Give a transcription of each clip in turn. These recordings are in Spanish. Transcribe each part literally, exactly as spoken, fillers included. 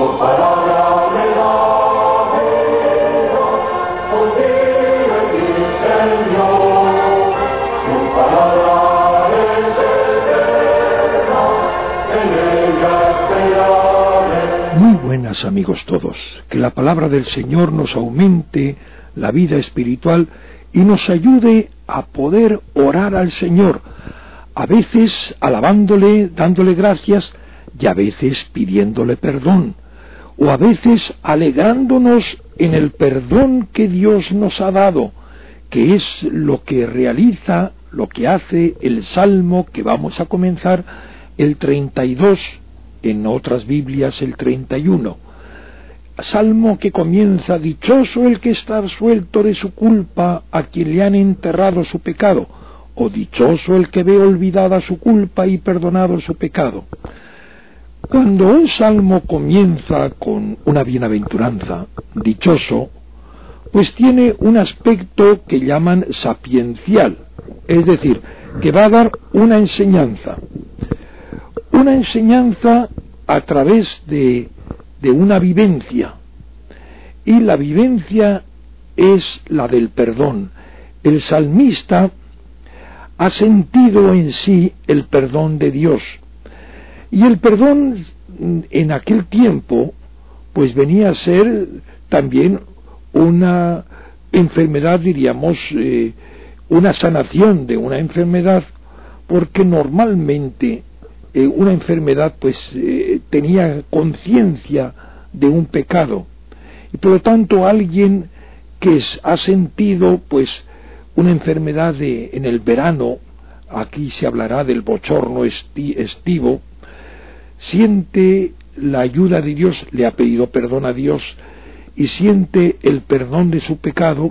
Muy buenas, amigos todos, que la palabra del Señor nos aumente la vida espiritual y nos ayude a poder orar al Señor, a veces alabándole, dándole gracias, y a veces pidiéndole perdón, o a veces alegrándonos en el perdón que Dios nos ha dado, que es lo que realiza, lo que hace el Salmo que vamos a comenzar, el treinta y dos, en otras Biblias el treinta y uno. Salmo que comienza: dichoso el que está absuelto de su culpa, a quien le han enterrado su pecado, o dichoso el que ve olvidada su culpa y perdonado su pecado. Cuando un salmo comienza con una bienaventuranza, dichoso, pues tiene un aspecto que llaman sapiencial, es decir, que va a dar una enseñanza. Una enseñanza a través de, de una vivencia, y la vivencia es la del perdón. El salmista ha sentido en sí el perdón de Dios, y el perdón en aquel tiempo pues venía a ser también una enfermedad, diríamos, eh, una sanación de una enfermedad, porque normalmente Eh, una enfermedad pues eh, tenía conciencia de un pecado, y por lo tanto alguien que es, ha sentido pues una enfermedad de, en el verano, aquí se hablará del bochorno esti, estivo, siente la ayuda de Dios, le ha pedido perdón a Dios y siente el perdón de su pecado,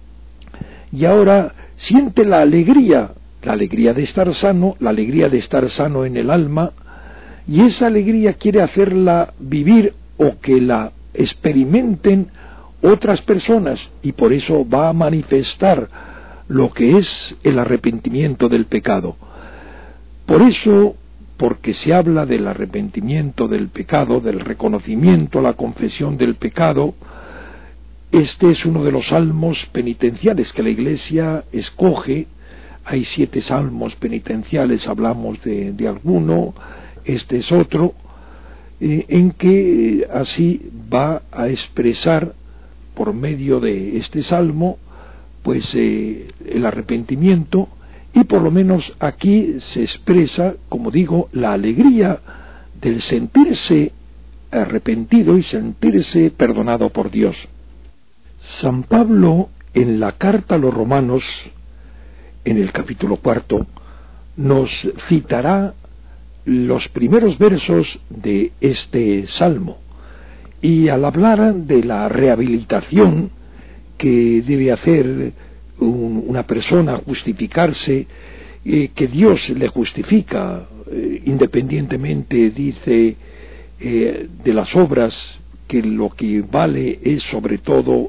y ahora siente la alegría la alegría de estar sano, la alegría de estar sano en el alma, y esa alegría quiere hacerla vivir o que la experimenten otras personas, y por eso va a manifestar lo que es el arrepentimiento del pecado. Por eso, porque se habla del arrepentimiento del pecado, del reconocimiento, la confesión del pecado, este es uno de los salmos penitenciales que la Iglesia escoge. Hay siete salmos penitenciales, hablamos de, de alguno, este es otro, eh, en que así va a expresar por medio de este salmo pues eh, el arrepentimiento, y por lo menos aquí se expresa, como digo, la alegría del sentirse arrepentido y sentirse perdonado por Dios. San Pablo, en la carta a los Romanos, en el capítulo cuarto, nos citará los primeros versos de este salmo, y al hablar de la rehabilitación que debe hacer un, una persona, justificarse, eh, que Dios le justifica, eh, independientemente, dice, eh, de las obras, que lo que vale es sobre todo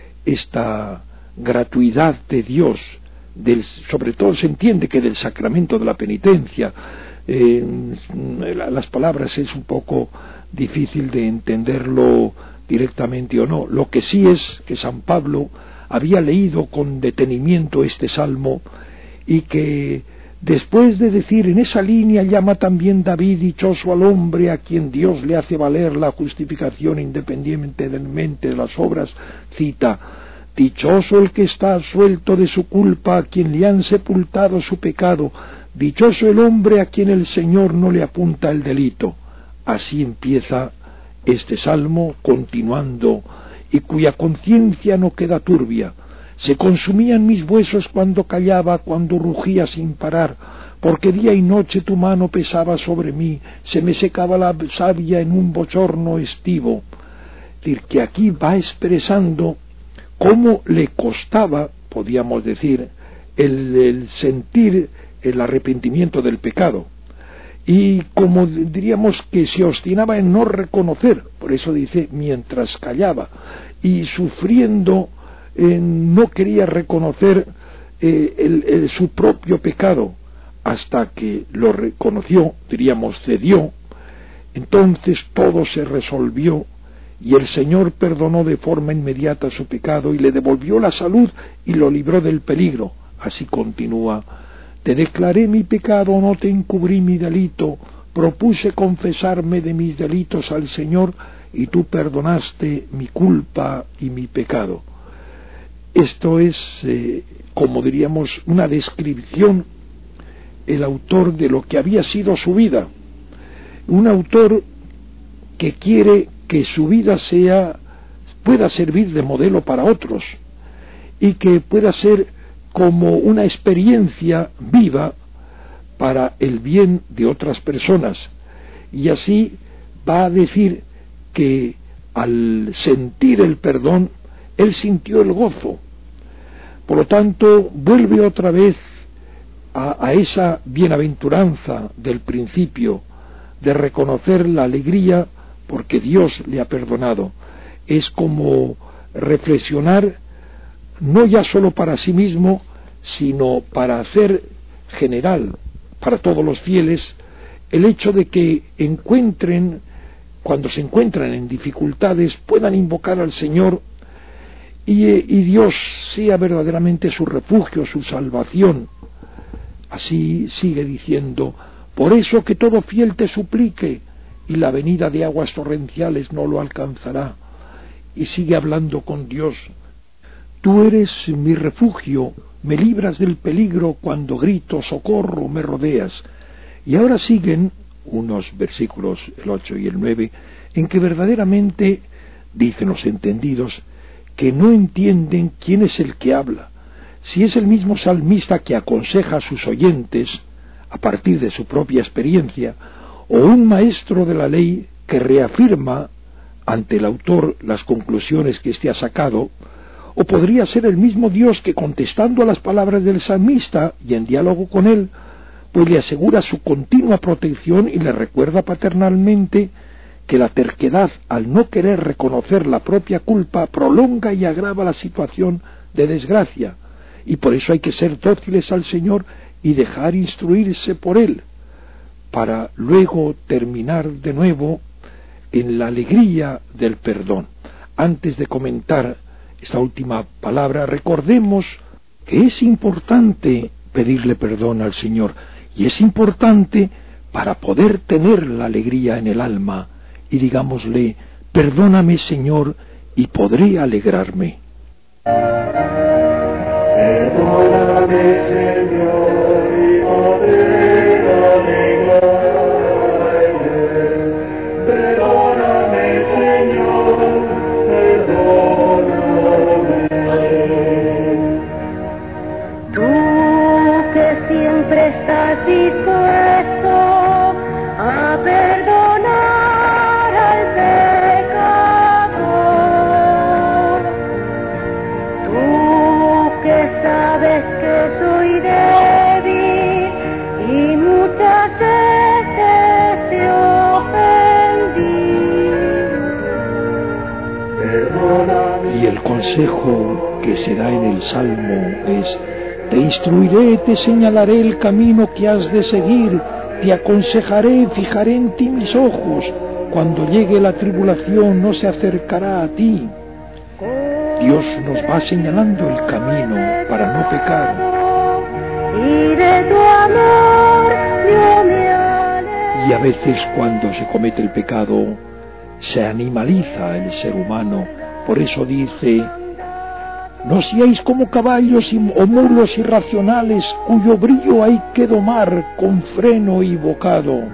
esta gratuidad de Dios. Del, sobre todo se entiende que del sacramento de la penitencia, eh, las palabras es un poco difícil de entenderlo directamente o no. Lo que sí es que San Pablo había leído con detenimiento este salmo, y que después de decir en esa línea llama también David dichoso al hombre a quien Dios le hace valer la justificación independientemente de las obras, cita: dichoso el que está absuelto de su culpa, a quien le han sepultado su pecado, dichoso el hombre a quien el Señor no le apunta el delito. Así empieza este salmo, continuando: y cuya conciencia no queda turbia. Se consumían mis huesos cuando callaba, cuando rugía sin parar, porque día y noche tu mano pesaba sobre mí, se me secaba la savia en un bochorno estivo. Es decir, que aquí va expresando cómo le costaba, podíamos decir, el, el sentir el arrepentimiento del pecado, y como diríamos que se obstinaba en no reconocer, por eso dice mientras callaba, y sufriendo eh, no quería reconocer eh, el, el, su propio pecado, hasta que lo reconoció, diríamos cedió, Entonces todo se resolvió y el Señor perdonó de forma inmediata su pecado y le devolvió la salud y lo libró del peligro. Así continúa: te declaré mi pecado, no te encubrí mi delito, propuse confesarme de mis delitos al Señor y tú perdonaste mi culpa y mi pecado. Esto es, eh, como diríamos, una descripción, el autor, de lo que había sido su vida. Un autor que quiere que su vida sea, pueda servir de modelo para otros y que pueda ser como una experiencia viva para el bien de otras personas. Y así va a decir que al sentir el perdón, él sintió el gozo. Por lo tanto, vuelve otra vez a, a esa bienaventuranza del principio, de reconocer la alegría porque Dios le ha perdonado. Es como reflexionar no ya solo para sí mismo, sino para hacer general para todos los fieles el hecho de que encuentren, cuando se encuentran en dificultades, puedan invocar al Señor y, y Dios sea verdaderamente su refugio, su salvación. Así sigue diciendo: por eso que todo fiel te suplique y la venida de aguas torrenciales no lo alcanzará. Y sigue hablando con Dios: tú eres mi refugio, me libras del peligro cuando grito socorro, me rodeas. Y ahora siguen unos versículos, el ocho y el nueve, en que verdaderamente dicen los entendidos que no entienden quién es el que habla, si es el mismo salmista que aconseja a sus oyentes a partir de su propia experiencia, o un maestro de la ley que reafirma ante el autor las conclusiones que éste ha sacado, o podría ser el mismo Dios que, contestando a las palabras del salmista y en diálogo con él, pues le asegura su continua protección y le recuerda paternalmente que la terquedad, al no querer reconocer la propia culpa, prolonga y agrava la situación de desgracia, y por eso hay que ser dóciles al Señor y dejar instruirse por Él, para luego terminar de nuevo en la alegría del perdón. Antes de comentar esta última palabra, recordemos que es importante pedirle perdón al Señor, y es importante para poder tener la alegría en el alma, y digámosle: perdóname, Señor, y podré alegrarme. Perdóname, Señor, y podré alegrarme. Perdóname, Señor, perdóname. Tú que siempre estás dispuesto a perdonar al pecador. Tú que sabes que soy débil y muchas veces te ofendí. Perdóname. Y el consejo que se da en el Salmo es: te instruiré, te señalaré el camino que has de seguir, te aconsejaré, fijaré en ti mis ojos. Cuando llegue la tribulación no se acercará a ti. Dios nos va señalando el camino para no pecar. Y de tu amor yo me alegro. Y a veces, cuando se comete el pecado, se animaliza el ser humano. Por eso dice: no seáis como caballos o mulos irracionales, cuyo brillo hay que domar con freno y bocado.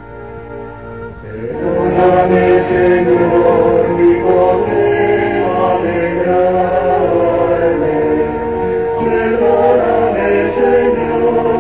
Perdóname, Señor, y podré alegrarme. Perdóname, Señor,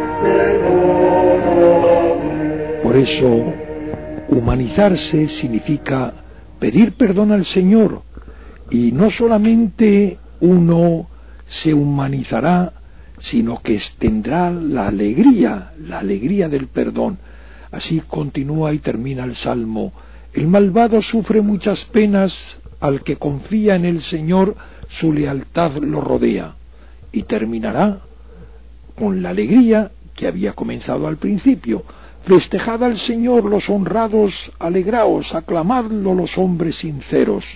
perdóname. Por eso, humanizarse significa pedir perdón al Señor, y no solamente uno se humanizará, sino que tendrá la alegría, la alegría del perdón. Así continúa y termina el Salmo: el malvado sufre muchas penas, al que confía en el Señor su lealtad lo rodea. Y terminará con la alegría que había comenzado al principio: Festejad al Señor los honrados, alegraos, aclamadlo los hombres sinceros.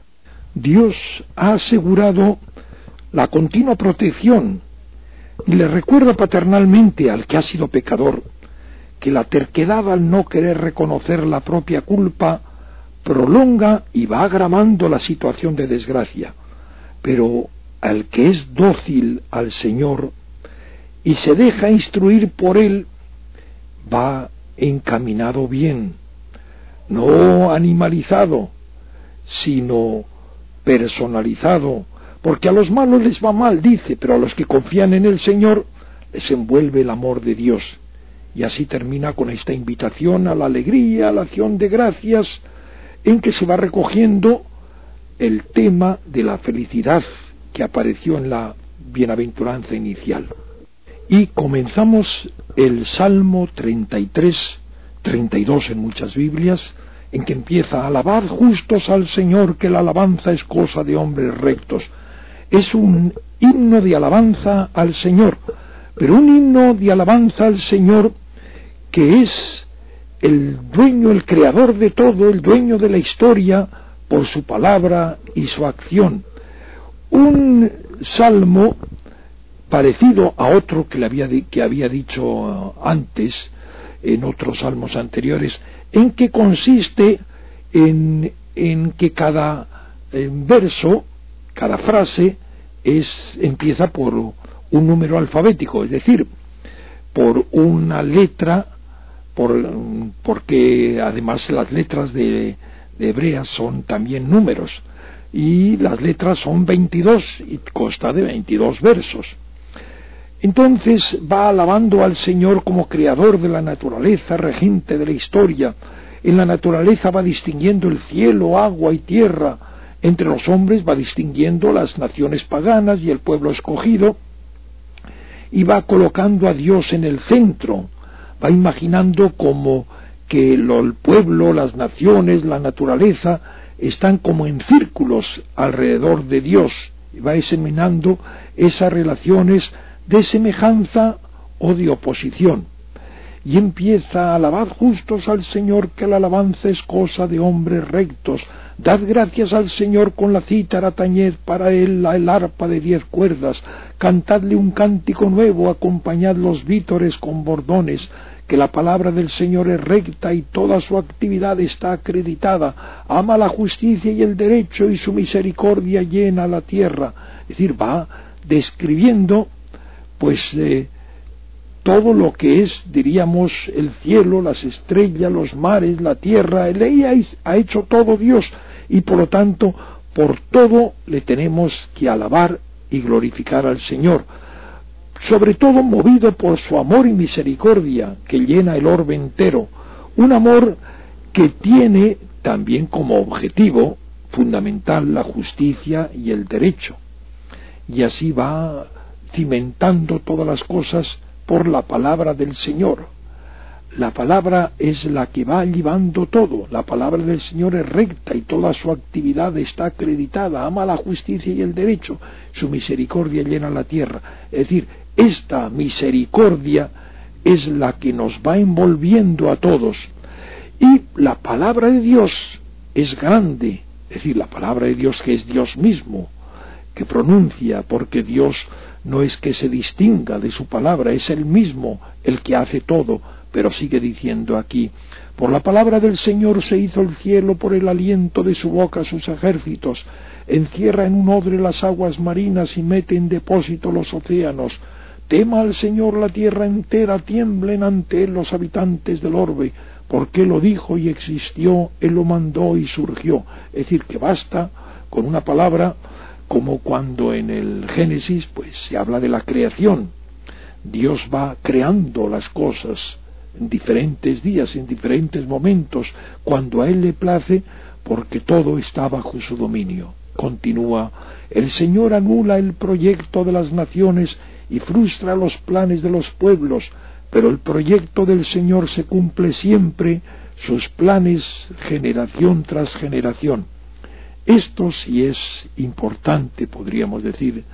Dios ha asegurado la continua protección y le recuerda paternalmente al que ha sido pecador que la terquedad al no querer reconocer la propia culpa prolonga y va agravando la situación de desgracia, pero al que es dócil al Señor y se deja instruir por Él, va encaminado bien, no animalizado, sino personalizado, porque a los malos les va mal, dice, pero a los que confían en el Señor les envuelve el amor de Dios. Y así termina con esta invitación a la alegría, a la acción de gracias, en que se va recogiendo el tema de la felicidad que apareció en la bienaventuranza inicial. Y comenzamos el Salmo treinta y tres, treinta y dos en muchas Biblias, en que empieza: alabad justos al Señor, que la alabanza es cosa de hombres rectos. Es un himno de alabanza al Señor, pero un himno de alabanza al Señor que es el dueño, el creador de todo, el dueño de la historia, por su palabra y su acción. Un salmo parecido a otro que, le había, que había dicho antes, en otros salmos anteriores, en que consiste en, en que cada en verso, cada frase, es, empieza por un número alfabético, es decir, por una letra, por, porque además las letras de, de hebreas son también números, y las letras son veintidós, y consta de veintidós versos. Entonces va alabando al Señor como creador de la naturaleza, regente de la historia. En la naturaleza va distinguiendo el cielo, agua y tierra. Entre los hombres va distinguiendo las naciones paganas y el pueblo escogido, y va colocando a Dios en el centro. Va imaginando como que lo, el pueblo, las naciones, la naturaleza están como en círculos alrededor de Dios, y va examinando esas relaciones de semejanza o de oposición, y empieza a alabar justos al Señor, que la alabanza es cosa de hombres rectos. Dad gracias al Señor con la cítara, tañed para él el arpa de diez cuerdas, cantadle un cántico nuevo, acompañad los vítores con bordones, que la palabra del Señor es recta y toda su actividad está acreditada, ama la justicia y el derecho y su misericordia llena la tierra. Es decir, va describiendo pues eh, todo lo que es, diríamos, el cielo, las estrellas, los mares, la tierra. Él ha hecho todo Dios, y por lo tanto por todo le tenemos que alabar y glorificar al Señor, sobre todo movido por su amor y misericordia que llena el orbe entero, un amor que tiene también como objetivo fundamental la justicia y el derecho, y así va cimentando todas las cosas por la palabra del Señor. La palabra es la que va llevando todo. La palabra del Señor es recta y toda su actividad está acreditada. Ama la justicia y el derecho. Su misericordia llena la tierra. Es decir, esta misericordia es la que nos va envolviendo a todos. Y la palabra de Dios es grande. Es decir, la palabra de Dios, que es Dios mismo, que pronuncia, porque Dios no es que se distinga de su palabra, es Él mismo el que hace todo, pero sigue diciendo aquí: por la palabra del Señor se hizo el cielo, por el aliento de su boca sus ejércitos, encierra en un odre las aguas marinas y mete en depósito los océanos. Tema al Señor la tierra entera, tiemblen ante Él los habitantes del orbe, porque Él lo dijo y existió, Él lo mandó y surgió. Es decir, que basta con una palabra, como cuando en el Génesis pues se habla de la creación. Dios va creando las cosas en diferentes días, en diferentes momentos, cuando a Él le place, porque todo está bajo su dominio. Continúa: el Señor anula el proyecto de las naciones y frustra los planes de los pueblos, pero el proyecto del Señor se cumple siempre, sus planes generación tras generación. Esto sí es importante, podríamos decir,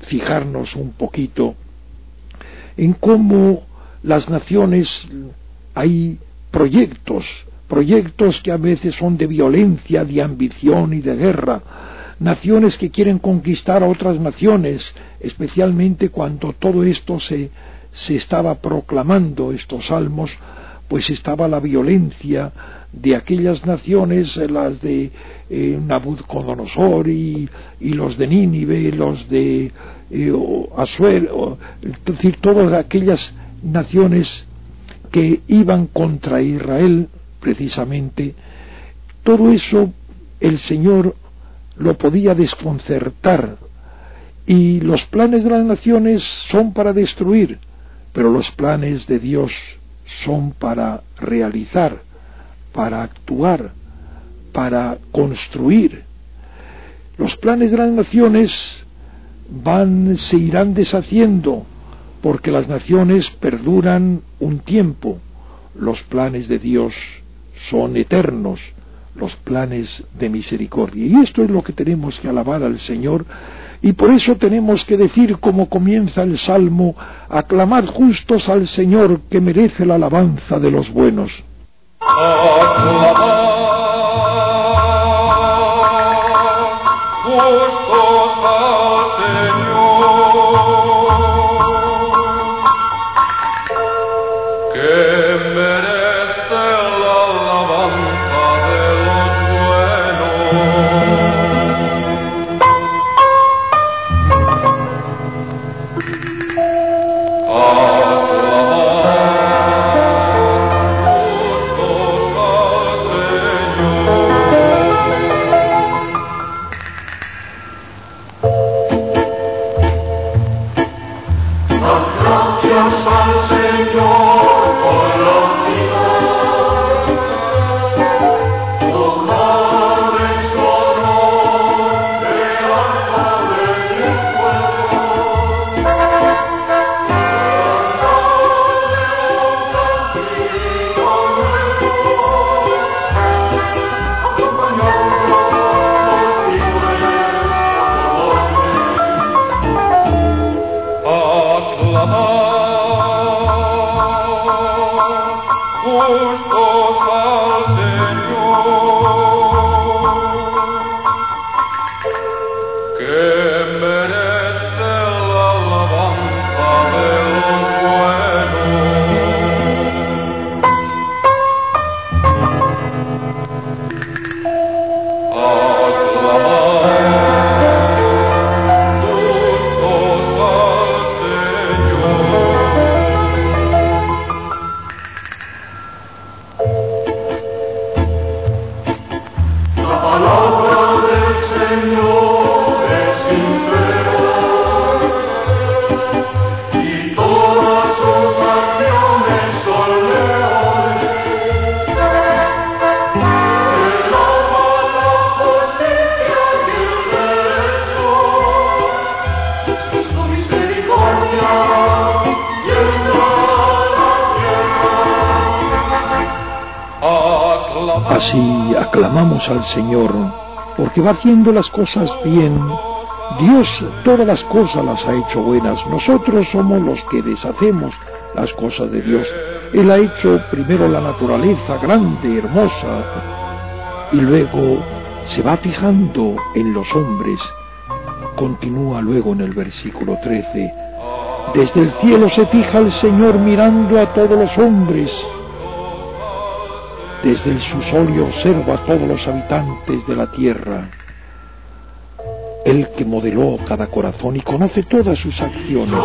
fijarnos un poquito en cómo las naciones hay proyectos, proyectos que a veces son de violencia, de ambición y de guerra, naciones que quieren conquistar a otras naciones, especialmente cuando todo esto se, se estaba proclamando, estos salmos, pues estaba la violencia de aquellas naciones, las de eh, Nabucodonosor y, y los de Nínive, los de eh, Asuero, es decir, todas aquellas naciones que iban contra Israel, precisamente. Todo eso el Señor lo podía desconcertar, y los planes de las naciones son para destruir, pero los planes de Dios son para realizar, para actuar, para construir. Los planes de las naciones van, se irán deshaciendo, porque las naciones perduran un tiempo. Los planes de Dios son eternos, los planes de misericordia. Y esto es lo que tenemos que alabar al Señor, y por eso tenemos que decir, como comienza el Salmo: aclamad justos al Señor, que merece la alabanza de los buenos. Aclamad justos al Señor, que merece la alabanza de los buenos. Así aclamamos al Señor, porque va haciendo las cosas bien. Dios todas las cosas las ha hecho buenas. Nosotros somos los que deshacemos las cosas de Dios. Él ha hecho primero la naturaleza grande, hermosa, y luego se va fijando en los hombres. Continúa luego en el versículo trece: desde el cielo se fija el Señor mirando a todos los hombres. Desde el susolio observa a todos los habitantes de la tierra. Él que modeló cada corazón y conoce todas sus acciones.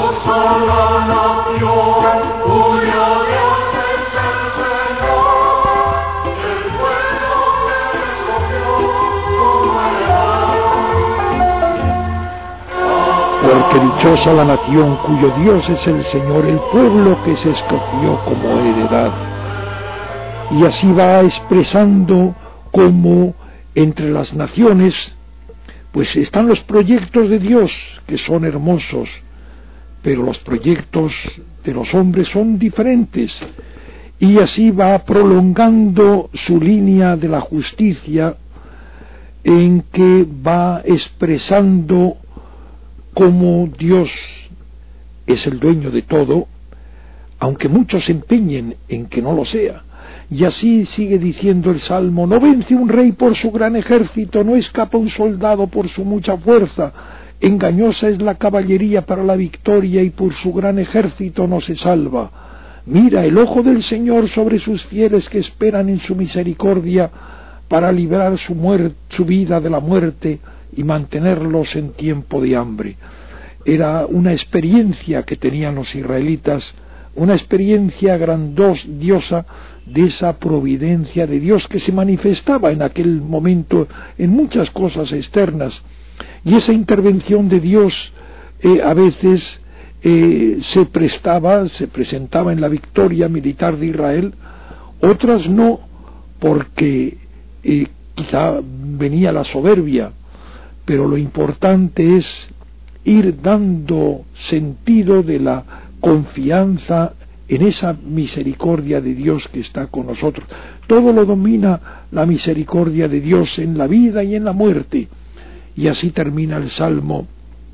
Porque dichosa la nación cuyo Dios es el Señor, el pueblo que se escogió como heredad. Y así va expresando cómo entre las naciones pues están los proyectos de Dios, que son hermosos, pero los proyectos de los hombres son diferentes, y así va prolongando su línea de la justicia, en que va expresando cómo Dios es el dueño de todo, aunque muchos se empeñen en que no lo sea. Y así sigue diciendo el Salmo: no vence un rey por su gran ejército, no escapa un soldado por su mucha fuerza. Engañosa es la caballería para la victoria, y por su gran ejército no se salva. Mira el ojo del Señor sobre sus fieles que esperan en su misericordia, para librar su, su vida de la muerte y mantenerlos en tiempo de hambre. Era una experiencia que tenían los israelitas, una experiencia grandiosa de esa providencia de Dios que se manifestaba en aquel momento en muchas cosas externas, y esa intervención de Dios eh, a veces eh, se prestaba, se presentaba en la victoria militar de Israel, otras no, porque eh, quizá venía la soberbia, pero lo importante es ir dando sentido de la confianza en esa misericordia de Dios que está con nosotros. Todo lo domina la misericordia de Dios en la vida y en la muerte. Y así termina el Salmo: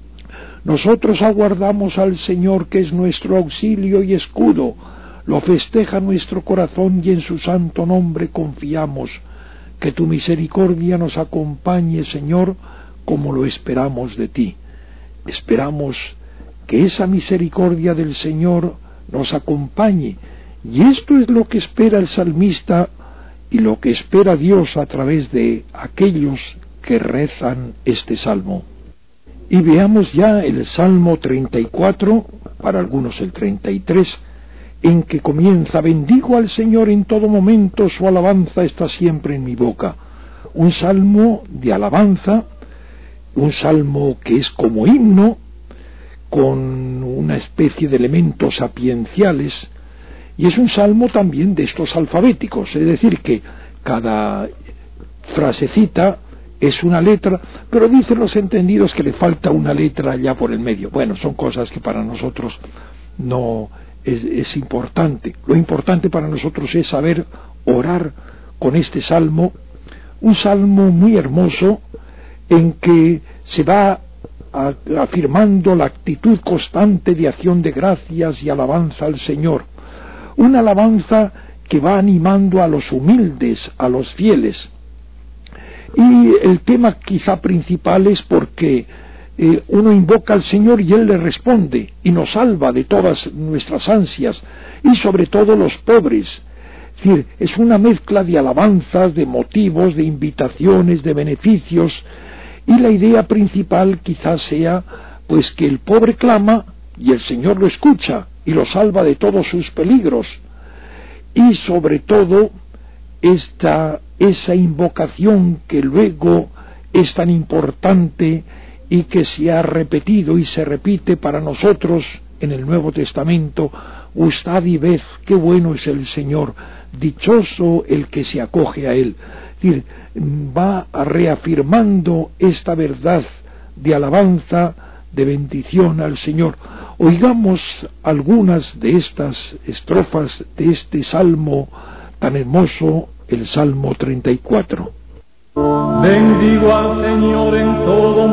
nosotros aguardamos al Señor, que es nuestro auxilio y escudo, lo festeja nuestro corazón y en su santo nombre confiamos. Que tu misericordia nos acompañe, Señor, como lo esperamos de ti. Esperamos que esa misericordia del Señor nos acompañe, y esto es lo que espera el salmista y lo que espera Dios a través de aquellos que rezan este salmo. Y veamos ya el Salmo treinta y cuatro, para algunos el treinta y tres, en que comienza: bendigo al Señor en todo momento, su alabanza está siempre en mi boca. Un salmo de alabanza, un salmo que es como himno, con una especie de elementos sapienciales, y es un salmo también de estos alfabéticos, es decir, que cada frasecita es una letra, pero dicen los entendidos que le falta una letra allá por el medio. Bueno, son cosas que para nosotros no es, es importante. Lo importante para nosotros es saber orar con este salmo, un salmo muy hermoso en que se va afirmando la actitud constante de acción de gracias y alabanza al Señor. Una alabanza que va animando a los humildes, a los fieles. Y el tema quizá principal es porque eh, uno invoca al Señor y Él le responde y nos salva de todas nuestras ansias, y sobre todo los pobres. Es decir, es una mezcla de alabanzas, de motivos, de invitaciones, de beneficios, y la idea principal quizás sea pues que el pobre clama y el Señor lo escucha y lo salva de todos sus peligros, y sobre todo esta, esa invocación que luego es tan importante y que se ha repetido y se repite para nosotros en el Nuevo Testamento: gustad y ved qué bueno es el Señor, dichoso el que se acoge a Él. Es decir, va reafirmando esta verdad de alabanza, de bendición al Señor. Oigamos algunas de estas estrofas de este salmo tan hermoso, el Salmo treinta y cuatro. Bendigo al Señor en todo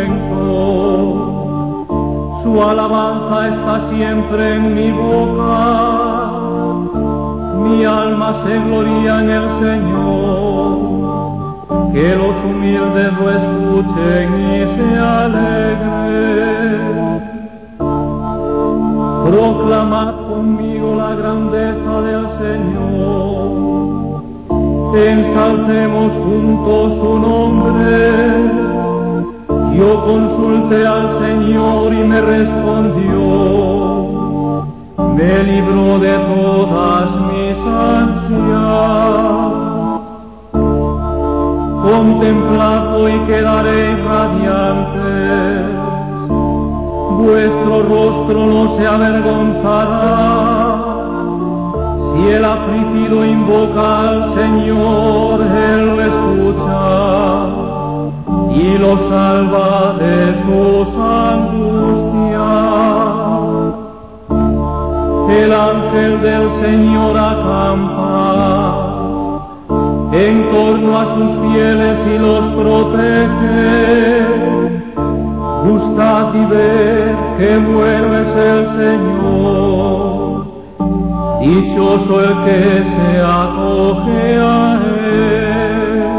momento, su alabanza está siempre en mi boca, mi alma se gloria en el Señor, que los humildes lo escuchen y se alegren. Proclamad conmigo la grandeza del Señor, ensalcemos juntos su nombre. Yo consulté al Señor y me respondió, me libró de todas mis ansias. Contemplad y quedaréis radiantes, vuestro rostro no se avergonzará. Si el afligido invoca al Señor, Él lo escucha y lo salva de sus angustias. El ángel del Señor acampa en torno a sus fieles y los protege. Gustad y ved qué bueno es el Señor, dichoso el que se acoge a él.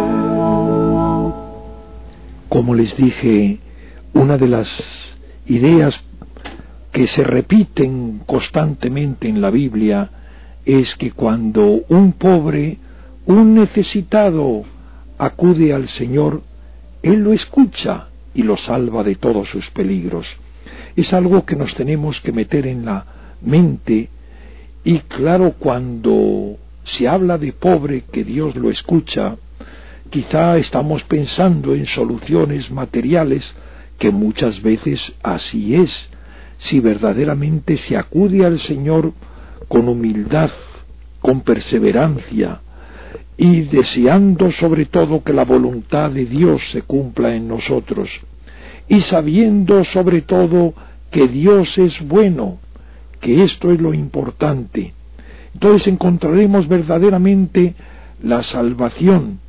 Como les dije, una de las ideas que se repiten constantemente en la Biblia es que cuando un pobre, un necesitado acude al Señor, Él lo escucha y lo salva de todos sus peligros. Es algo que nos tenemos que meter en la mente, y claro, cuando se habla de pobre que Dios lo escucha, quizá estamos pensando en soluciones materiales, que muchas veces así es, si verdaderamente se acude al Señor con humildad, con perseverancia, y deseando sobre todo que la voluntad de Dios se cumpla en nosotros, y sabiendo sobre todo que Dios es bueno, que esto es lo importante. Entonces encontraremos verdaderamente la salvación.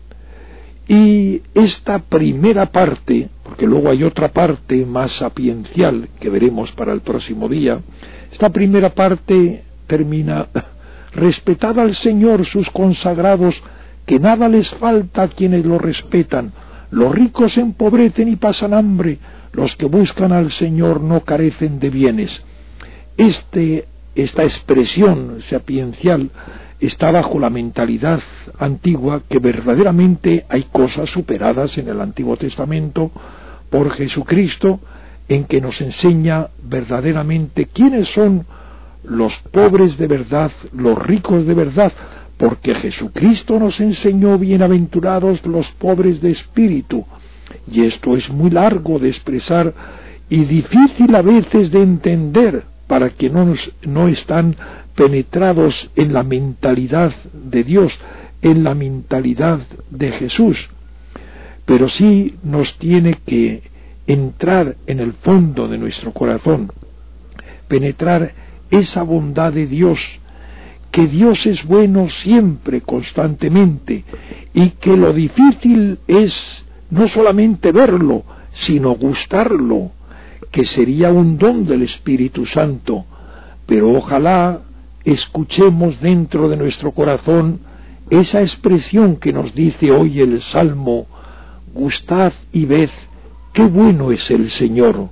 Y esta primera parte, porque luego hay otra parte más sapiencial que veremos para el próximo día, esta primera parte termina: respetad al Señor sus consagrados, que nada les falta a quienes lo respetan. Los ricos se empobrecen y pasan hambre, los que buscan al Señor no carecen de bienes. Este, esta expresión sapiencial está bajo la mentalidad antigua, que verdaderamente hay cosas superadas en el Antiguo Testamento por Jesucristo, en que nos enseña verdaderamente quiénes son los pobres de verdad, los ricos de verdad, porque Jesucristo nos enseñó: bienaventurados los pobres de espíritu. Y esto es muy largo de expresar y difícil a veces de entender para que no, nos, no están penetrados en la mentalidad de Dios, en la mentalidad de Jesús. Pero sí nos tiene que entrar en el fondo de nuestro corazón, penetrar esa bondad de Dios, que Dios es bueno siempre, constantemente, y que lo difícil es no solamente verlo, sino gustarlo, que sería un don del Espíritu Santo. Pero ojalá escuchemos dentro de nuestro corazón esa expresión que nos dice hoy el Salmo: gustad y ved qué bueno es el Señor.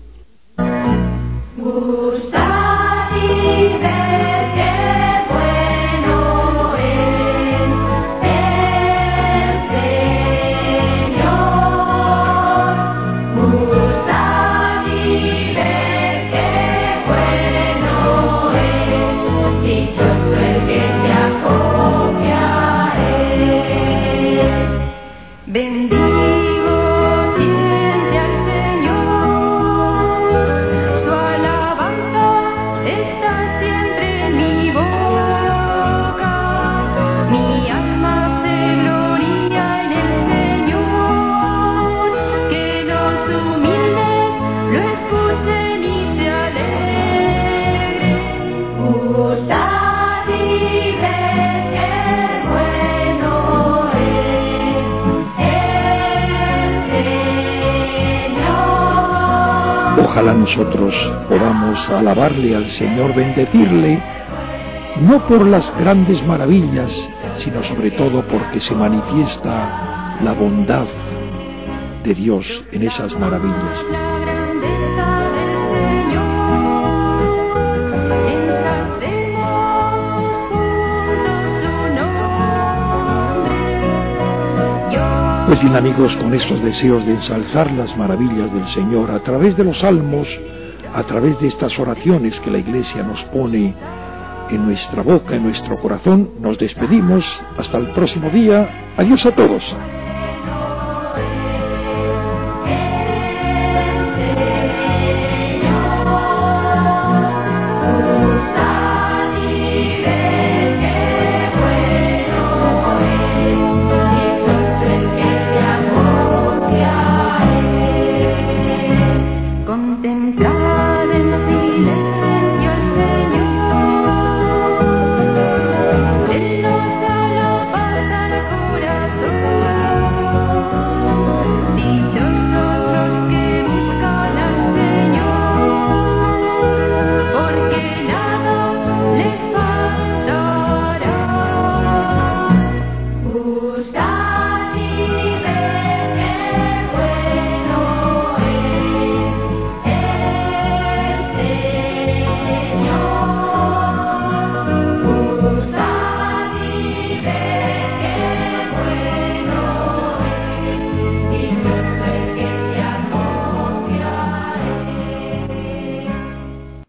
Gustad y ved qué bueno es el Señor. Gustad y ved qué bueno es, dichoso el que se acoge a él. Bendigo siempre al Señor, su alabanza está siempre en mi boca. Mi alma se gloria en el Señor, que los humildes lo escuchen y se alegren. Gustad y ved qué bueno es el Señor. Ojalá nosotros podamos alabarle al Señor, bendecirle, no por las grandes maravillas, sino sobre todo porque se manifiesta la bondad de Dios en esas maravillas. La grandeza del Señor, ensalcemos juntos su nombre. Yo Pues bien, amigos, con estos deseos de ensalzar las maravillas del Señor a través de los salmos, a través de estas oraciones que la Iglesia nos pone en nuestra boca, en nuestro corazón, nos despedimos. Hasta el próximo día. Adiós a todos. contemplar